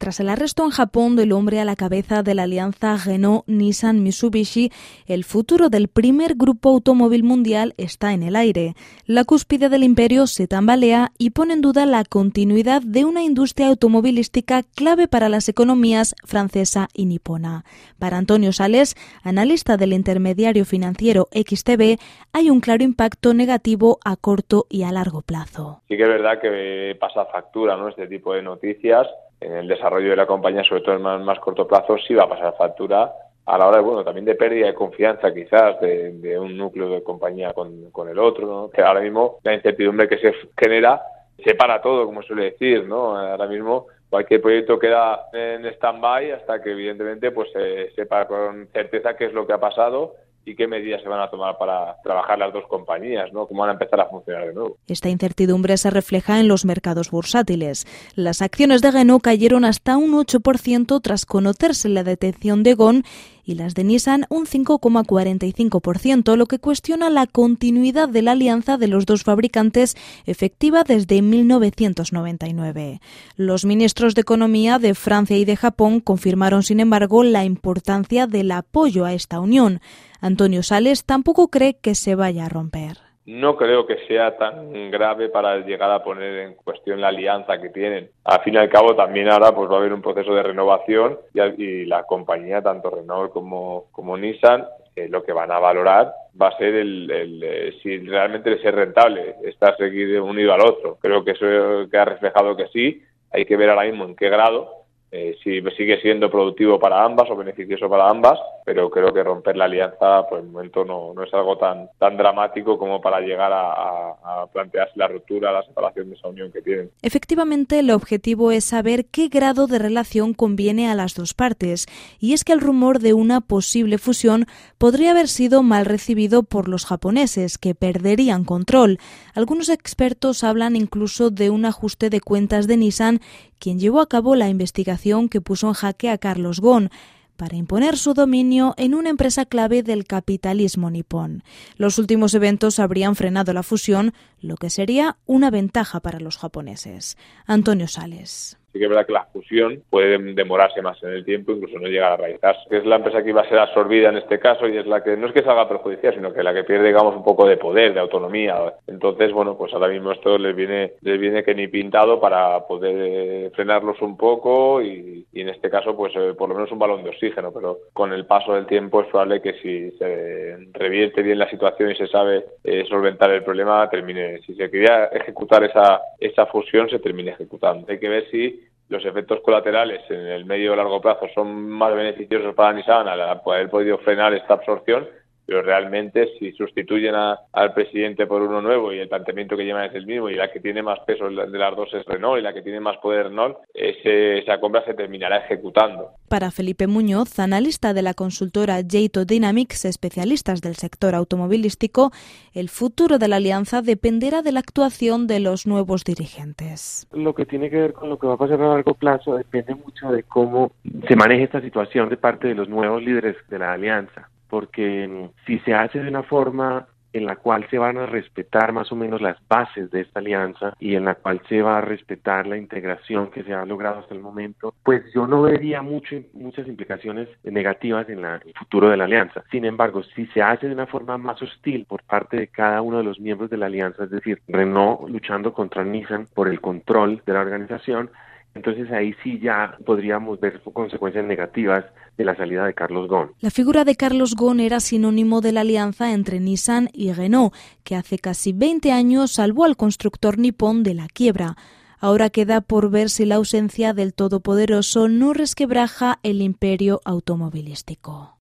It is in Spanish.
Tras el arresto en Japón del hombre a la cabeza de la alianza Renault-Nissan-Mitsubishi, el futuro del primer grupo automóvil mundial está en el aire. La cúspide del imperio se tambalea y pone en duda la continuidad de una industria automovilística clave para las economías francesa y nipona. Para Antonio Sales, analista del intermediario financiero XTB, hay un claro impacto negativo a corto y a largo plazo. Sí que es verdad que pasa factura, ¿no?, este tipo de noticias. En el desarrollo de la compañía, sobre todo en más corto plazo, sí va a pasar factura a la hora de, también de pérdida de confianza quizás de un núcleo de compañía con el otro, ¿no? Que ahora mismo la incertidumbre que se genera separa todo, como suele decir, ¿no? Ahora mismo cualquier proyecto queda en stand-by hasta que evidentemente pues se sepa con certeza qué es lo que ha pasado y qué medidas se van a tomar para trabajar las dos compañías, ¿no? Cómo van a empezar a funcionar de nuevo. Esta incertidumbre se refleja en los mercados bursátiles. Las acciones de Renault cayeron hasta un 8% tras conocerse la detención de Ghosn y las de Nissan un 5,45%, lo que cuestiona la continuidad de la alianza de los dos fabricantes efectiva desde 1999. Los ministros de Economía de Francia y de Japón confirmaron, sin embargo, la importancia del apoyo a esta unión. Antonio Sales tampoco cree que se vaya a romper. No creo que sea tan grave para llegar a poner en cuestión la alianza que tienen. Al fin y al cabo, también ahora pues va a haber un proceso de renovación y la compañía, tanto Renault como Nissan, lo que van a valorar va a ser si realmente les es rentable estar seguir unido al otro. Creo que eso que ha reflejado que sí. Hay que ver ahora mismo en qué grado. Si sigue siendo productivo para ambas o beneficioso para ambas, pero creo que romper la alianza por el momento no es algo tan dramático como para llegar a plantearse la ruptura, la separación de esa unión que tienen. Efectivamente, el objetivo es saber qué grado de relación conviene a las dos partes, y es que el rumor de una posible fusión podría haber sido mal recibido por los japoneses, que perderían control. Algunos expertos hablan incluso de un ajuste de cuentas de Nissan, quien llevó a cabo la investigación que puso en jaque a Carlos Ghosn para imponer su dominio en una empresa clave del capitalismo nipón. Los últimos eventos habrían frenado la fusión, lo que sería una ventaja para los japoneses. Antonio Sales. Sí que es verdad que la fusión puede demorarse más en el tiempo, incluso no llegar a realizarse. Es la empresa que iba a ser absorbida en este caso y es la que no es que salga perjudicial, sino que la que pierde, digamos, un poco de poder, de autonomía. Entonces, pues ahora mismo esto les viene que ni pintado para poder frenarlos un poco y en este caso, pues por lo menos un balón de oxígeno. Pero con el paso del tiempo es probable que si se revierte bien la situación y se sabe solventar el problema, si se quería ejecutar esa fusión, se termine ejecutando. Hay que ver si los efectos colaterales en el medio o largo plazo son más beneficiosos para Nissan al haber podido frenar esta absorción, pero realmente si sustituyen al presidente por uno nuevo y el planteamiento que llevan es el mismo y la que tiene más peso de las dos es Renault y la que tiene más poder Renault, esa compra se terminará ejecutando. Para Felipe Muñoz, analista de la consultora Jato Dynamics, especialistas del sector automovilístico, el futuro de la alianza dependerá de la actuación de los nuevos dirigentes. Lo que tiene que ver con lo que va a pasar a largo plazo depende mucho de cómo se maneje esta situación de parte de los nuevos líderes de la alianza. Porque si se hace de una forma en la cual se van a respetar más o menos las bases de esta alianza y en la cual se va a respetar la integración que se ha logrado hasta el momento, pues yo no vería muchas implicaciones negativas en el futuro de la alianza. Sin embargo, si se hace de una forma más hostil por parte de cada uno de los miembros de la alianza, es decir, Renault luchando contra Nissan por el control de la organización, entonces ahí sí ya podríamos ver consecuencias negativas de la salida de Carlos Ghosn. La figura de Carlos Ghosn era sinónimo de la alianza entre Nissan y Renault, que hace casi 20 años salvó al constructor nipón de la quiebra. Ahora queda por ver si la ausencia del todopoderoso no resquebraja el imperio automovilístico.